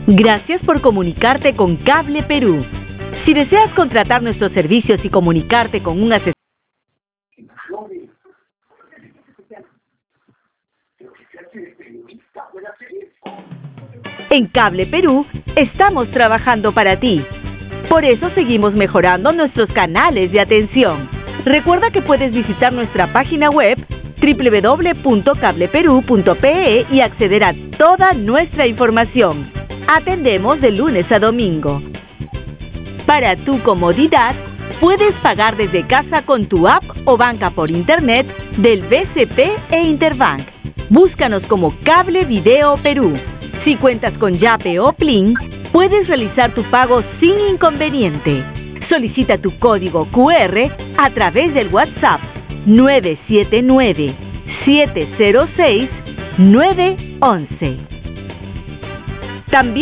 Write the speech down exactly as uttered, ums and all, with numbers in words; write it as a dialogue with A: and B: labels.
A: Gracias por comunicarte con Cable Perú. Si deseas contratar nuestros servicios y comunicarte con un asesor, en Cable Perú estamos trabajando para ti. Por eso seguimos mejorando nuestros canales de atención. Recuerda que puedes visitar nuestra página web doble u doble u doble u punto cable perú punto pe e y acceder a toda nuestra información. Atendemos de lunes a domingo. Para tu comodidad, puedes pagar desde casa con tu app o banca por internet del B C P e Interbank. Búscanos como Cable Video Perú. Si cuentas con Yape o Plin, puedes realizar tu pago sin inconveniente. Solicita tu código cu erre a través del WhatsApp nueve siete nueve, siete cero seis, nueve uno uno. También